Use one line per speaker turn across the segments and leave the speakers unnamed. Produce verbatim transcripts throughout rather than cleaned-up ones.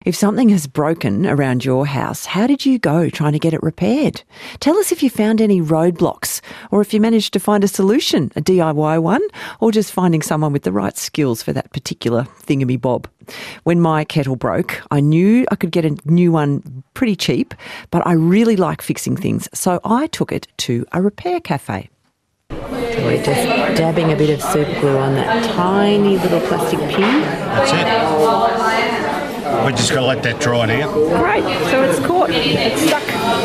If something has broken around your house, how did you go trying to get it repaired? Tell us if you found any roadblocks or if you managed to find a solution, a D I Y one, or just finding someone with the right skills for that particular thingamy-bob. When my kettle broke, I knew I could get a new one pretty cheap, but I really like fixing things, so I took it to a repair cafe. We're just dabbing a bit of super glue on that tiny little plastic pin.
That's it. We just got to let that dry now.
Great, so it's caught, it's stuck.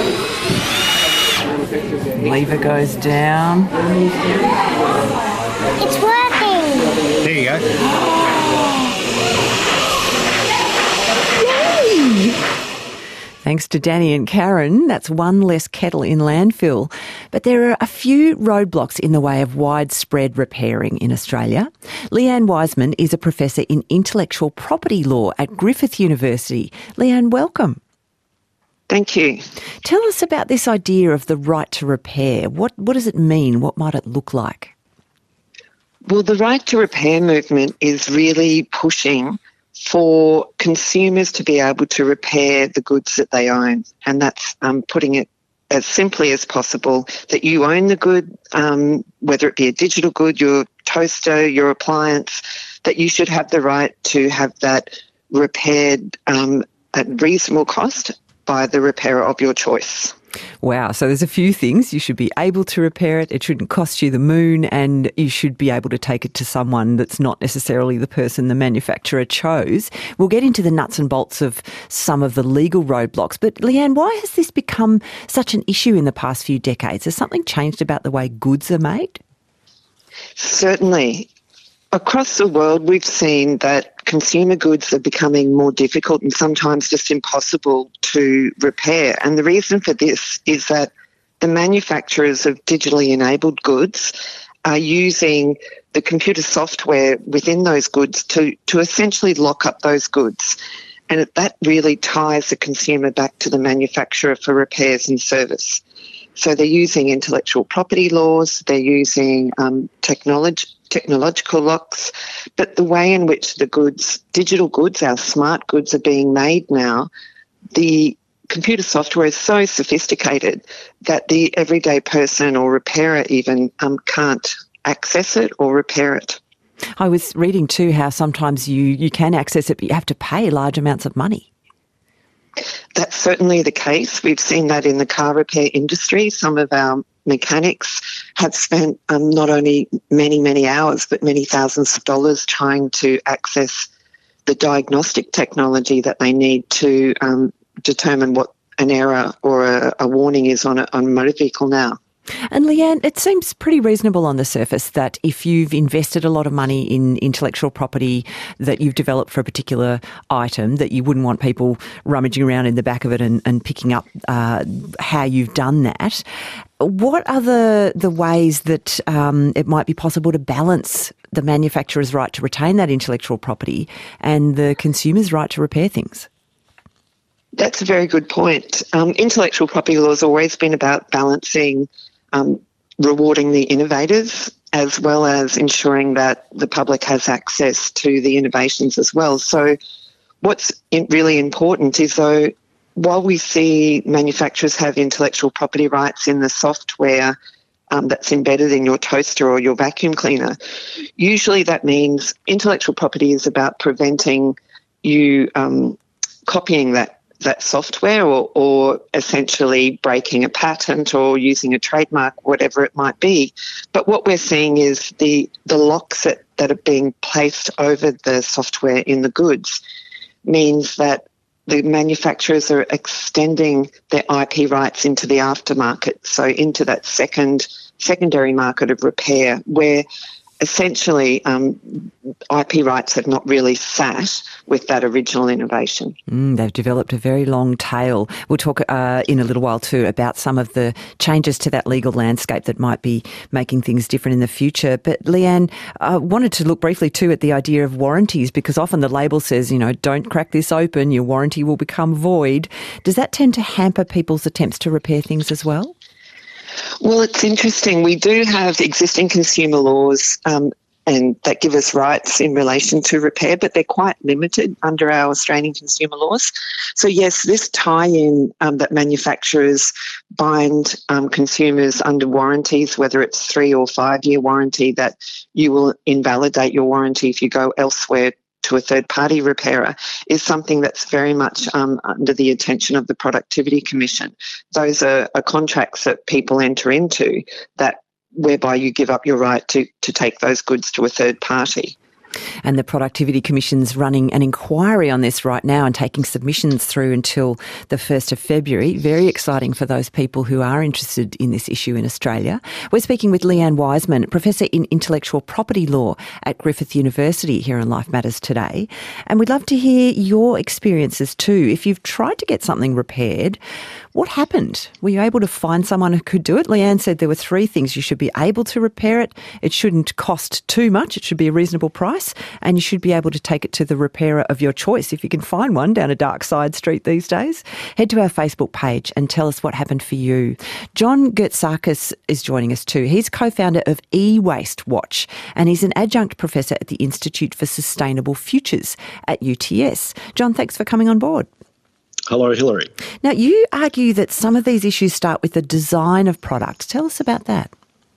Lever goes down.
It's working.
There you go.
Yay! Thanks to Danny and Karen, that's one less kettle in landfill. But there are a few roadblocks in the way of widespread repairing in Australia. Leanne Wiseman is a professor in intellectual property law at Griffith University. Leanne, welcome.
Thank you.
Tell us about this idea of the right to repair. What, what does it mean? What might it look like?
Well, the right to repair movement is really pushing for consumers to be able to repair the goods that they own. And that's um, putting it as simply as possible, that you own the good, um, whether it be a digital good, your toaster, your appliance, that you should have the right to have that repaired um, at reasonable cost by the repairer of your choice.
Wow, so there's a few things. You should be able to repair it, it shouldn't cost you the moon, and you should be able to take it to someone that's not necessarily the person the manufacturer chose. We'll get into the nuts and bolts of some of the legal roadblocks, but Leanne, why has this become such an issue in the past few decades? Has something changed about the way goods are made?
Certainly. Across the world, we've seen that consumer goods are becoming more difficult and sometimes just impossible to repair. And the reason for this is that the manufacturers of digitally enabled goods are using the computer software within those goods to, to essentially lock up those goods. And that really ties the consumer back to the manufacturer for repairs and service. So they're using intellectual property laws, they're using um, technology, technological locks, but the way in which the goods, digital goods, our smart goods are being made now, the computer software is so sophisticated that the everyday person or repairer even um, can't access it or repair it.
I was reading too how sometimes you, you can access it, but you have to pay large amounts of money.
That's certainly the case. We've seen that in the car repair industry. Some of our mechanics have spent um, not only many, many hours, but many thousands of dollars trying to access the diagnostic technology that they need to um, determine what an error or a, a warning is on a, on a motor vehicle now.
And Leanne, it seems pretty reasonable on the surface that if you've invested a lot of money in intellectual property that you've developed for a particular item, that you wouldn't want people rummaging around in the back of it and, and picking up uh, how you've done that. What are the, the ways that um, it might be possible to balance the manufacturer's right to retain that intellectual property and the consumer's right to repair things?
That's a very good point. Um, intellectual property law has always been about balancing Um, rewarding the innovators as well as ensuring that the public has access to the innovations as well. So what's in really important is, though, while we see manufacturers have intellectual property rights in the software um, that's embedded in your toaster or your vacuum cleaner, usually that means intellectual property is about preventing you um, copying that that software or, or essentially breaking a patent or using a trademark, whatever it might be. But what we're seeing is the, the locks that, that are being placed over the software in the goods means that the manufacturers are extending their I P rights into the aftermarket, so into that second secondary market of repair, where essentially um, I P rights have not really sat with that original innovation.
Mm, they've developed a very long tail. We'll talk uh, in a little while too about some of the changes to that legal landscape that might be making things different in the future. But Leanne, I wanted to look briefly too at the idea of warranties, because often the label says, you know, don't crack this open, your warranty will become void. Does that tend to hamper people's attempts to repair things as well?
Well, it's interesting. We do have existing consumer laws um, and that give us rights in relation to repair, but they're quite limited under our Australian consumer laws. So yes, this tie-in um, that manufacturers bind um, consumers under warranties, whether it's three or five-year warranty, that you will invalidate your warranty if you go elsewhere to a third-party repairer, is something that's very much um, under the attention of the Productivity Commission. Those are, are contracts that people enter into that whereby you give up your right to, to take those goods to a third party.
And the Productivity Commission's running an inquiry on this right now and taking submissions through until the first of February. Very exciting for those people who are interested in this issue in Australia. We're speaking with Leanne Wiseman, Professor in Intellectual Property Law at Griffith University here on Life Matters today. And we'd love to hear your experiences too. If you've tried to get something repaired, what happened? Were you able to find someone who could do it? Leanne said there were three things. You should be able to repair it. It shouldn't cost too much. It should be a reasonable price. And you should be able to take it to the repairer of your choice if you can find one down a dark side street these days. Head to our Facebook page and tell us what happened for you. John Gertsakis is joining us too. He's co-founder of E-Waste Watch and he's an adjunct professor at the Institute for Sustainable Futures at U T S. John, thanks for coming on board.
Hello, Hillary.
Now, you argue that some of these issues start with the design of products. Tell us about that.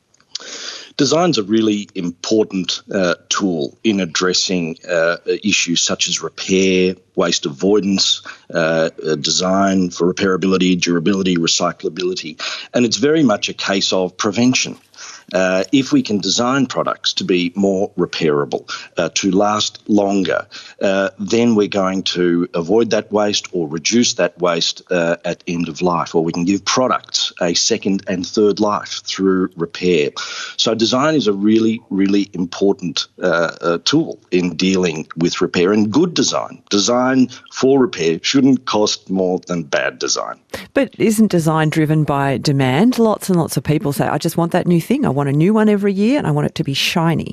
Design's a really important uh, tool in addressing uh, issues such as repair, waste avoidance, uh, uh, design for repairability, durability, recyclability. And it's very much a case of prevention. Uh, if we can design products to be more repairable, uh, to last longer, uh, then we're going to avoid that waste or reduce that waste uh, at end of life, or we can give products a second and third life through repair. So design is a really, really important uh, uh, tool in dealing with repair, and good design, design for repair, shouldn't cost more than bad design.
But isn't design driven by demand? Lots and lots of people say, I just want that new thing. I want a new one every year and I want it to be shiny.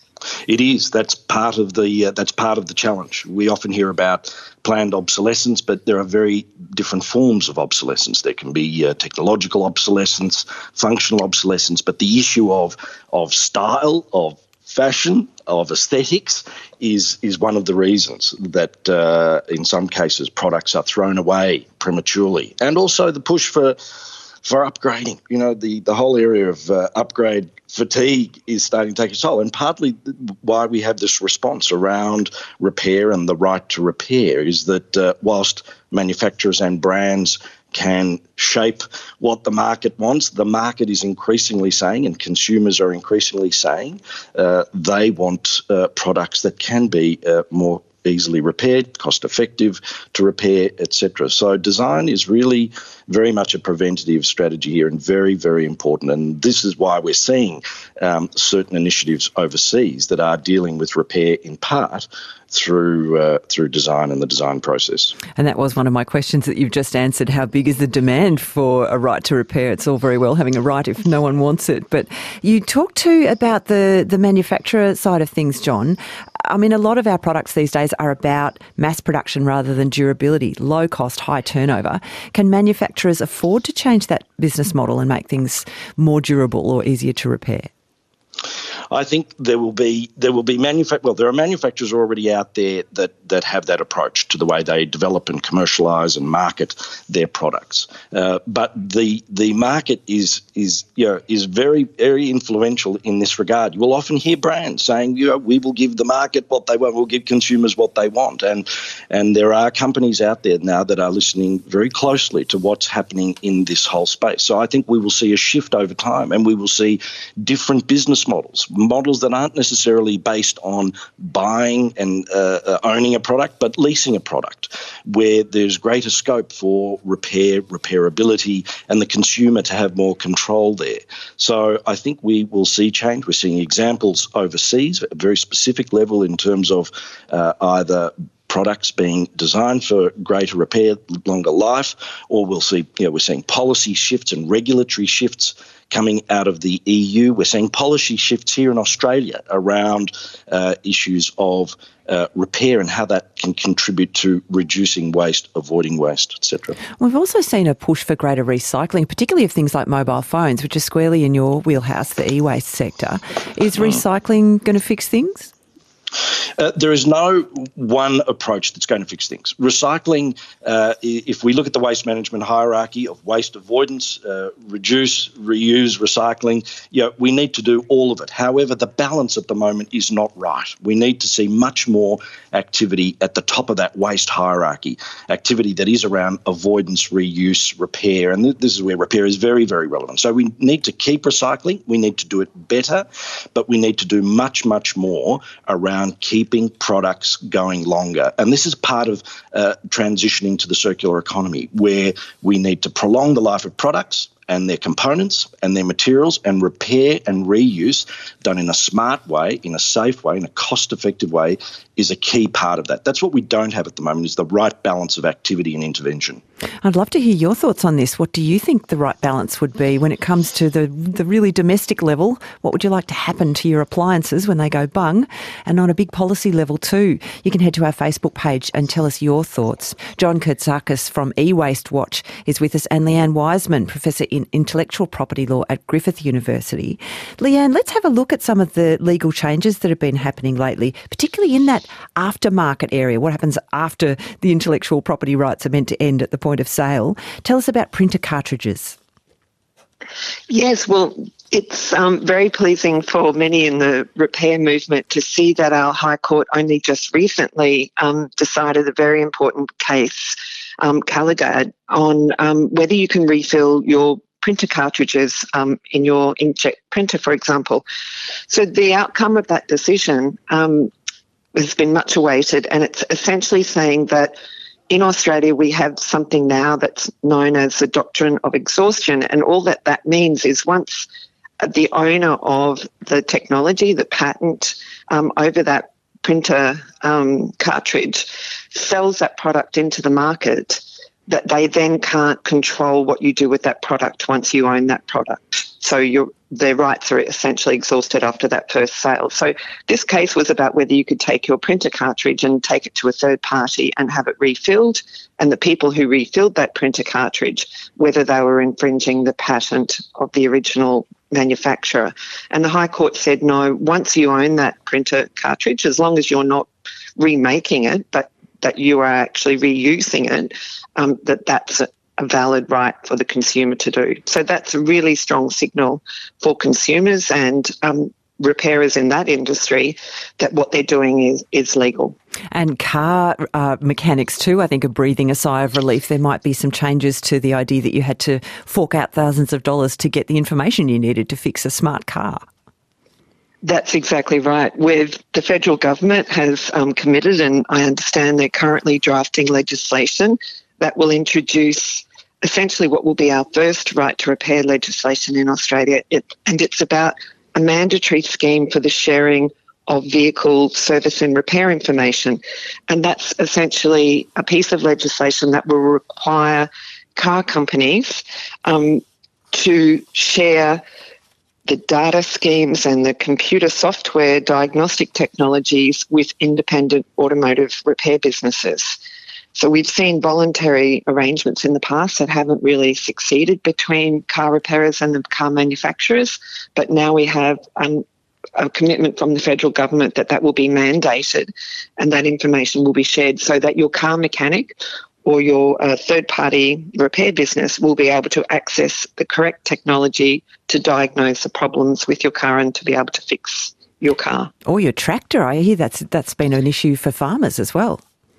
It is. That's part of the uh, that's part of the challenge. We often hear about planned obsolescence, but there are very different forms of obsolescence. There can be uh, technological obsolescence, functional obsolescence, but the issue of of style, of fashion, of aesthetics is is one of the reasons that uh, in some cases products are thrown away prematurely, and also the push for for upgrading. You know, the, the whole area of uh, upgrade fatigue is starting to take its toll, and partly why we have this response around repair and the right to repair is that uh, whilst manufacturers and brands can shape what the market wants, the market is increasingly saying, and consumers are increasingly saying, uh, they want uh, products that can be uh, more easily repaired, cost effective to repair, et cetera. So design is really very much a preventative strategy here and very, very important. And this is why we're seeing um, certain initiatives overseas that are dealing with repair in part through uh, through design and the design process.
And that was one of my questions that you've just answered. How big is the demand for a right to repair? It's all very well having a right if no one wants it. But you talked too about the, the manufacturer side of things, John. I mean, a lot of our products these days are about mass production rather than durability, low cost, high turnover. Can manufacturers afford to change that business model and make things more durable or easier to repair?
I think there will be there will be manufa- well there are manufacturers already out there that that have that approach to the way they develop and commercialise and market their products. Uh, but the the market is is you know is very very influential in this regard. You will often hear brands saying, you know, we will give the market what they want, we'll give consumers what they want, and and there are companies out there now that are listening very closely to what's happening in this whole space. So I think we will see a shift over time, and we will see different business models. Models that aren't necessarily based on buying and uh, uh, owning a product, but leasing a product, where there's greater scope for repair, repairability, and the consumer to have more control there. So I think we will see change. We're seeing examples overseas at a very specific level in terms of uh, either products being designed for greater repair, longer life, or we'll see, you know, we're seeing policy shifts and regulatory shifts coming out of the E U. We're seeing policy shifts here in Australia around uh, issues of uh, repair and how that can contribute to reducing waste, avoiding waste, et cetera.
We've also seen a push for greater recycling, particularly of things like mobile phones, which is squarely in your wheelhouse, the e-waste sector. Is recycling going to fix things?
Uh, there is no one approach that's going to fix things. Recycling, uh, if we look at the waste management hierarchy of waste avoidance, uh, reduce, reuse, recycling, you know, we need to do all of it. However, the balance at the moment is not right. We need to see much more activity at the top of that waste hierarchy, activity that is around avoidance, reuse, repair, and th- this is where repair is very, very relevant. So we need to keep recycling, we need to do it better, but we need to do much, much more around keeping products going longer. And this is part of uh, transitioning to the circular economy, where we need to prolong the life of products and their components and their materials, and repair and reuse done in a smart way, in a safe way, in a cost-effective way is a key part of that. That's what we don't have at the moment, is the right balance of activity and intervention.
I'd love to hear your thoughts on this. What do you think the right balance would be when it comes to the, the really domestic level? What would you like to happen to your appliances when they go bung? And on a big policy level too. You can head to our Facebook page and tell us your thoughts. John Kurtzakis from eWaste Watch is with us, and Leanne Wiseman, Professor in Intellectual Property Law at Griffith University. Leanne, let's have a look at some of the legal changes that have been happening lately, particularly in that aftermarket area. What happens after the intellectual property rights are meant to end at the point of sale? Tell us about printer cartridges.
Yes, well, it's um, very pleasing for many in the repair movement to see that our High Court only just recently um, decided a very important case, um, Caligad, on um, whether you can refill your printer cartridges um, in your inkjet printer, for example. So the outcome of that decision um, has been much awaited, and it's essentially saying that in Australia we have something now that's known as the doctrine of exhaustion, and all that that means is once the owner of the technology, the patent um, over that printer um, cartridge sells that product into the market, that they then can't control what you do with that product once you own that product. So your their rights are essentially exhausted after that first sale. So this case was about whether you could take your printer cartridge and take it to a third party and have it refilled, and the people who refilled that printer cartridge, whether they were infringing the patent of the original manufacturer. And the High Court said, no, once you own that printer cartridge, as long as you're not remaking it, but that you are actually reusing it, um, that that's a, a valid right for the consumer to do. So that's a really strong signal for consumers and um, repairers in that industry that what they're doing is, is legal.
And car uh, mechanics too, I think, are breathing a sigh of relief. There might be some changes to the idea that you had to fork out thousands of dollars to get the information you needed to fix a smart car.
That's exactly right. With the federal government has um, committed, and I understand they're currently drafting legislation that will introduce essentially what will be our first right to repair legislation in Australia. It, and it's about a mandatory scheme for the sharing of vehicle service and repair information. And that's essentially a piece of legislation that will require car companies um, to share the data schemes and the computer software diagnostic technologies with independent automotive repair businesses. So we've seen voluntary arrangements in the past that haven't really succeeded between car repairers and the car manufacturers, but now we have um, a commitment from the federal government that that will be mandated and that information will be shared so that your car mechanic or your uh, third-party repair business will be able to access the correct technology to diagnose the problems with your car and to be able to fix your car.
Or your tractor. I hear that's that's been an issue for farmers as well.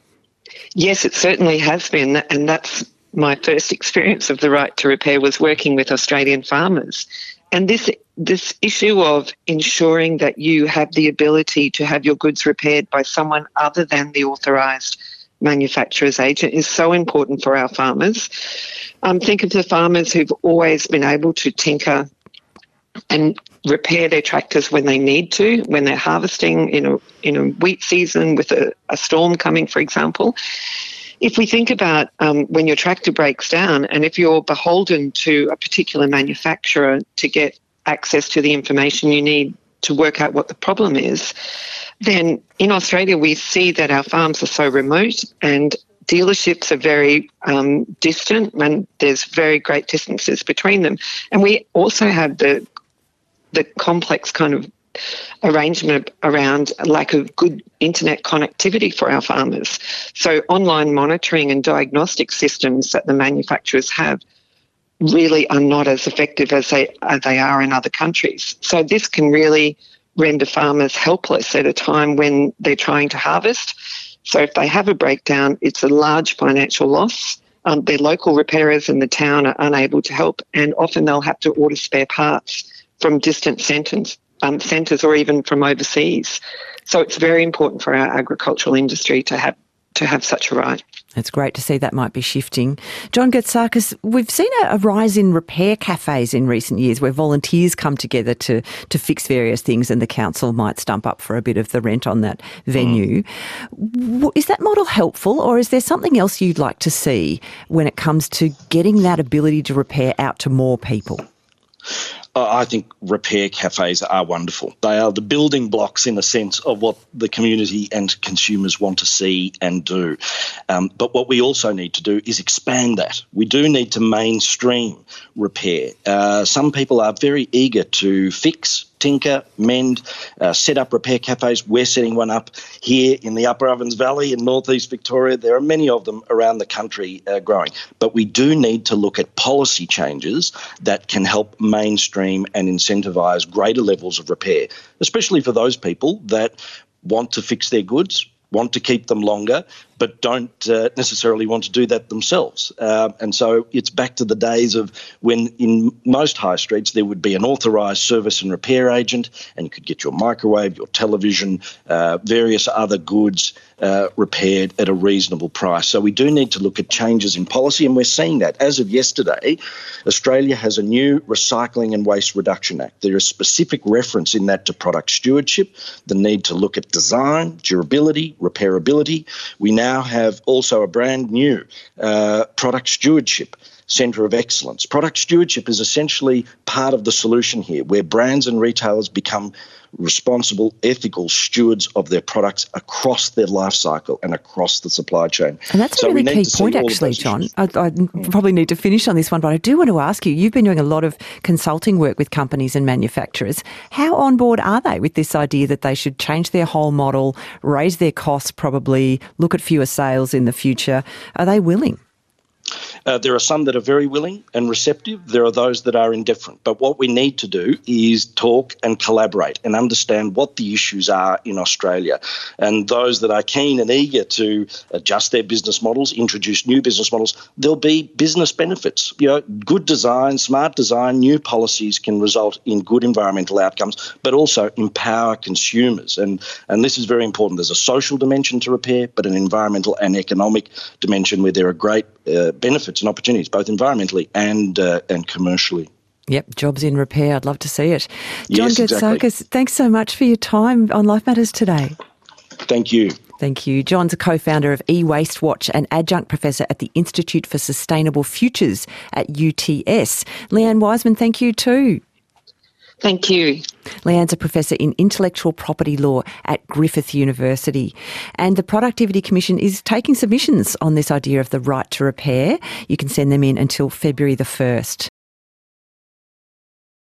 Yes, it certainly has been, and that's my first experience of the right to repair was working with Australian farmers. And this this issue of ensuring that you have the ability to have your goods repaired by someone other than the authorised manufacturer's agent is so important for our farmers. Um, think of the farmers who've always been able to tinker and repair their tractors when they need to, when they're harvesting in a in a wheat season with a, a storm coming, for example. If we think about um, when your tractor breaks down, and if you're beholden to a particular manufacturer to get access to the information you need to work out what the problem is, then in Australia we see that our farms are so remote and dealerships are very um, distant, and there's very great distances between them. And we also have the the complex kind of arrangement around a lack of good internet connectivity for our farmers. So online monitoring and diagnostic systems that the manufacturers have really are not as effective as they, as they are in other countries. So this can really render farmers helpless at a time when they're trying to harvest. So if they have a breakdown, it's a large financial loss. Um, their local repairers in the town are unable to help, and often they'll have to order spare parts from distant centres. Um, centres or even from overseas. So it's very important for our agricultural industry to have to have such a right.
It's great to see that might be shifting. John Getsakis, we've seen a, a rise in repair cafes in recent years where volunteers come together to, to fix various things, and the council might stump up for a bit of the rent on that venue. Mm. Is that model helpful, or is there something else you'd like to see when it comes to getting that ability to repair out to more people?
I think repair cafes are wonderful. They are the building blocks, in a sense, of what the community and consumers want to see and do. Um, but what we also need to do is expand that. We do need to mainstream repair. Uh, some people are very eager to fix, tinker, mend, uh, set up repair cafes. We're setting one up here in the Upper Ovens Valley in northeast Victoria. There are many of them around the country uh, growing. But we do need to look at policy changes that can help mainstream and incentivise greater levels of repair, especially for those people that want to fix their goods, want to keep them longer, but don't uh, necessarily want to do that themselves. Uh, and so it's back to the days of when in most high streets there would be an authorised service and repair agent, and you could get your microwave, your television, uh, various other goods uh, repaired at a reasonable price. So we do need to look at changes in policy, and we're seeing that. As of yesterday, Australia has a new Recycling and Waste Reduction Act. There is specific reference in that to product stewardship, the need to look at design, durability, repairability. We now now have also a brand new uh, product stewardship centre of excellence. Product stewardship is essentially part of the solution here, where brands and retailers become responsible, ethical stewards of their products across their life cycle and across the supply chain.
And that's
so
a really key point, actually, John. I, I probably need to finish on this one, but I do want to ask you, you've been doing a lot of consulting work with companies and manufacturers. How on board are they with this idea that they should change their whole model, raise their costs probably, look at fewer sales in the future? Are they willing?
Uh, there are some that are very willing and receptive. There are those that are indifferent. But what we need to do is talk and collaborate and understand what the issues are in Australia. And those that are keen and eager to adjust their business models, introduce new business models, there'll be business benefits. You know, good design, smart design, new policies can result in good environmental outcomes, but also empower consumers. And, and this is very important. There's a social dimension to repair, but an environmental and economic dimension where there are great uh, benefits and opportunities, both environmentally and uh, and commercially.
Yep, jobs in repair. I'd love to see it. John
Yes,
Getsakis,
exactly.
Thanks so much for your time on Life Matters today.
Thank you.
Thank you. John's a co-founder of eWaste Watch and adjunct professor at the Institute for Sustainable Futures at U T S. Leanne Wiseman, thank you too.
Thank you.
Leanne's a professor in intellectual property law at Griffith University. And the Productivity Commission is taking submissions on this idea of the right to repair. You can send them in until February the first.